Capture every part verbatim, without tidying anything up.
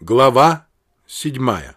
Глава седьмая.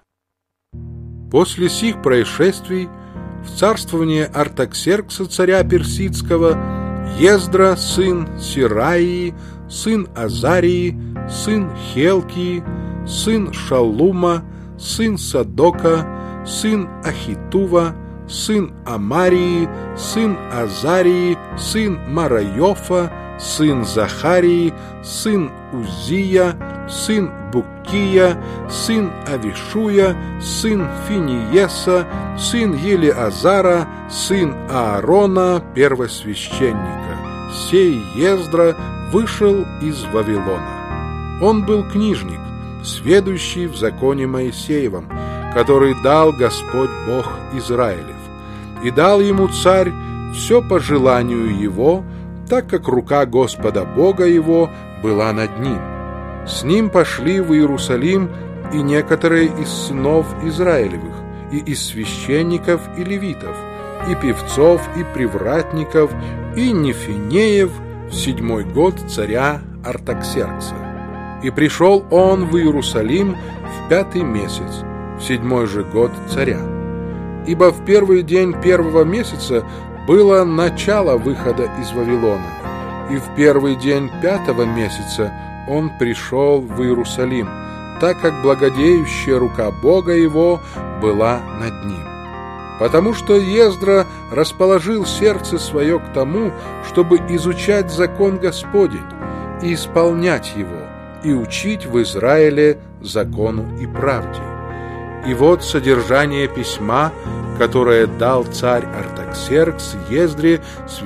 После сих происшествий в царствование Артаксеркса, царя персидского, Ездра, сын Сираии, сын Азарии, сын Хелкии, сын Шаллума, сын Садока, сын Ахитува, сын Амарии, сын Азарии, сын Мараёфа, сын Захарии, сын Узия, сын Буккия, сын Авишуя, сын Финиеса, сын Елиазара, сын Аарона, первосвященника. Сей Ездра вышел из Вавилона. Он был книжник, сведущий в законе Моисеевом, который дал Господь Бог Израилев. И дал ему царь все по желанию его, так как рука Господа Бога его была над ним. С ним пошли в Иерусалим и некоторые из сынов Израилевых, и из священников и левитов, и певцов, и привратников, и нефинеев в седьмой год царя Артаксеркса. И пришел он в Иерусалим в пятый месяц, в седьмой же год царя. Ибо в первый день первого месяца было начало выхода из Вавилона, и в первый день пятого месяца он пришел в Иерусалим, так как благодеющая рука Бога его была над ним. Потому что Ездра расположил сердце свое к тому, чтобы изучать закон Господень и исполнять его, и учить в Израиле закону и правде. И вот содержание письма, которое дал царь Артаксеркс Ездре,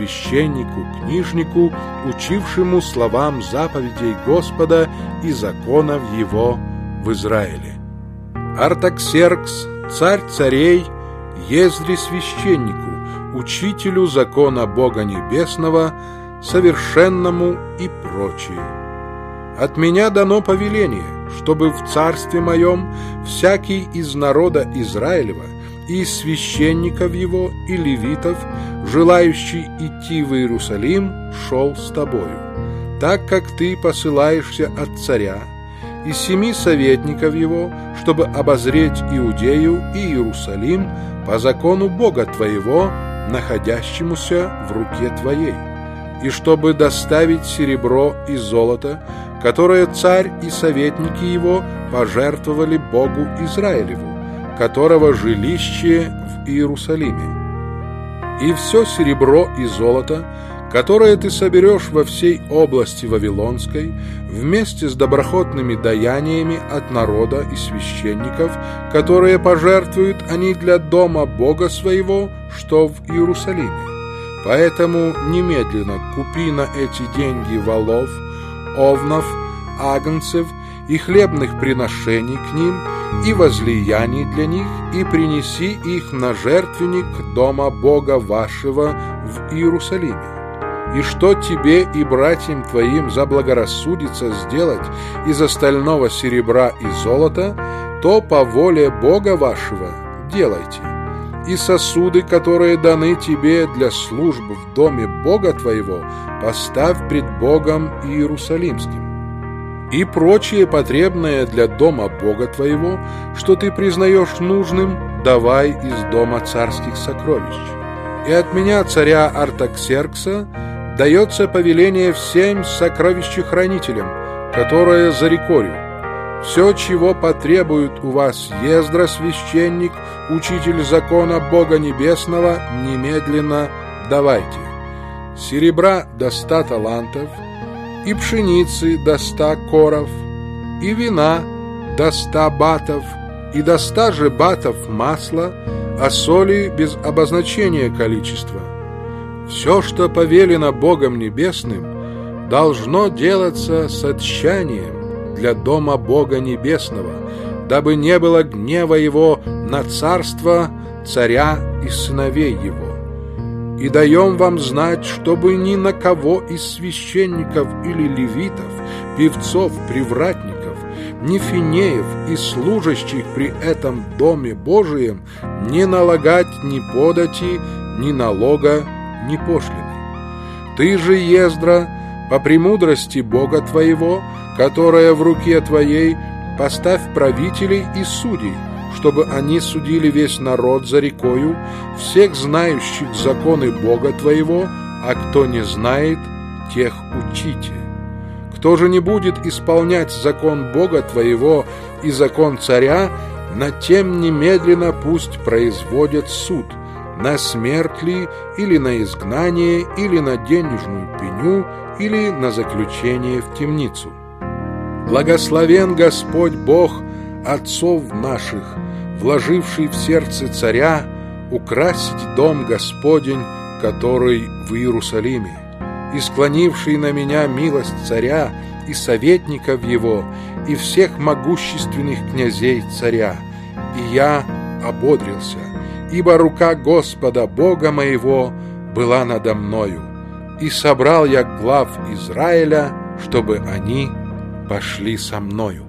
священнику-книжнику, учившему словам заповедей Господа и законов его в Израиле. Артаксеркс, царь царей, Ездре священнику, учителю закона Бога Небесного, совершенному и прочее. От меня дано повеление, чтобы в царстве моем всякий из народа Израилева и из священников его и левитов, желающий идти в Иерусалим, шел с тобою, так как ты посылаешься от царя, и семи советников его, чтобы обозреть Иудею и Иерусалим по закону Бога твоего, находящемуся в руке твоей, и чтобы доставить серебро и золото, которое царь и советники его пожертвовали Богу Израилеву, которого жилище в Иерусалиме. И все серебро и золото, которое ты соберешь во всей области Вавилонской, вместе с доброхотными даяниями от народа и священников, которые пожертвуют они для дома Бога своего, что в Иерусалиме. Поэтому немедленно купи на эти деньги волов, овнов, агнцев и хлебных приношений к ним, и возлияний для них, и принеси их на жертвенник дома Бога вашего в Иерусалиме. И что тебе и братьям твоим заблагорассудится сделать из остального серебра и золота, то по воле Бога вашего делайте. И сосуды, которые даны тебе для служб в доме Бога твоего, поставь пред Богом Иерусалимским. И прочее потребное для дома Бога твоего, что ты признаешь нужным, давай из дома царских сокровищ. И от меня, царя Артаксеркса, дается повеление всем сокровищехранителям, которое за рекою. Все, чего потребует у вас Ездра, священник, учитель закона Бога Небесного, немедленно давайте. Серебра до ста талантов, и пшеницы до ста коров, и вина до ста батов, и до ста же батов масла, а соли без обозначения количества. Все, что повелено Богом Небесным, должно делаться с отчаянием для дома Бога Небесного, дабы не было гнева его на царство царя и сыновей его. И даем вам знать, чтобы ни на кого из священников или левитов, певцов, привратников, нефинеев и служащих при этом доме Божием не налагать ни подати, ни налога, ни пошлины. Ты же, Ездра, по премудрости Бога твоего, которая в руке твоей, поставь правителей и судей, чтобы они судили весь народ за рекою, всех знающих законы Бога твоего, а кто не знает, тех учите. Кто же не будет исполнять закон Бога твоего и закон царя, над тем немедленно пусть производят суд, на смерть ли, или на изгнание, или на денежную пеню, или на заключение в темницу. Благословен Господь Бог отцов наших, вложивший в сердце царя украсить дом Господень, который в Иерусалиме, и склонивший на меня милость царя и советников его, и всех могущественных князей царя. И я ободрился, ибо рука Господа Бога моего была надо мною, и собрал я глав Израиля, чтобы они пошли со мною.